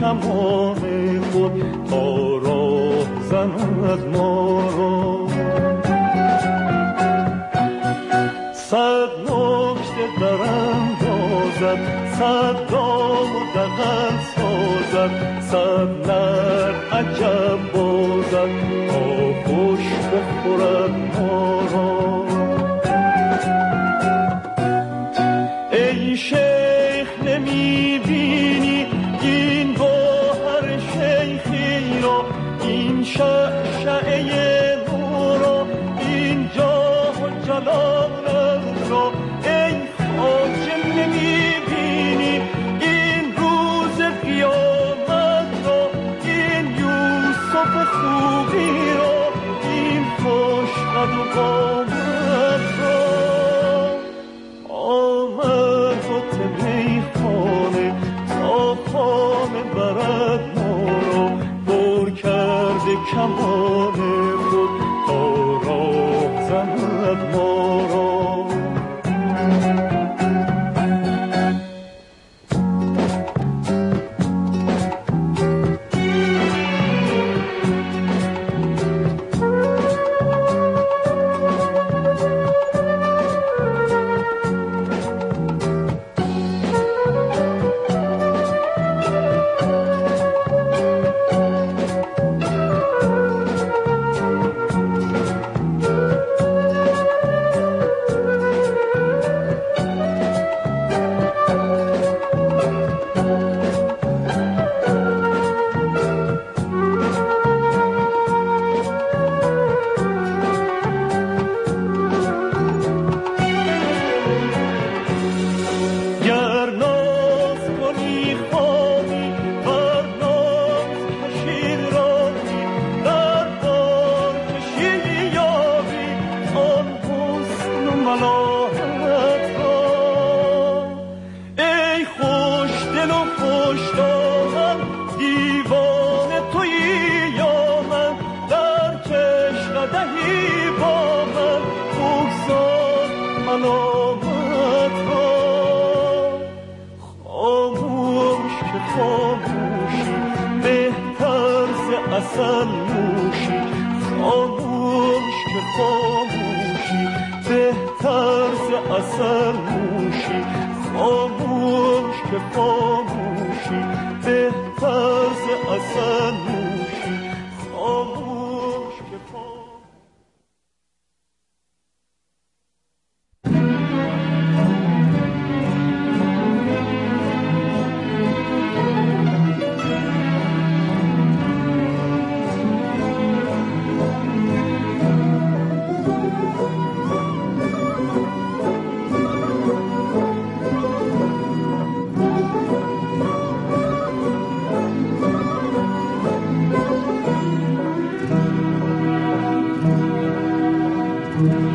کمان خود تا راه زند ما را. صد نکته دراندازد، صد دام و دغل سازد، صد نر عجب بازد تا خوش بخورد ما را. ای شیخ نمیبینی این گوهر شیخی را، این شعشعه نور را، این جاه و جلال را. ای خواجه نمیبینی این روز قیامت را، این یوسف خوبی را، این خوش قد و قامت را. آمد بت میخانه تا خانه برد ما را، پر کرده کمان خود تا راه زند ما را. خاموشی بهتر ز عسل نوشی، خاموش که خاموشی بهتر ز عسل نوشی، خاموش که خاموشی بهتر ز عسل نوشی، خاموش که خاموشی. Mm-hmm.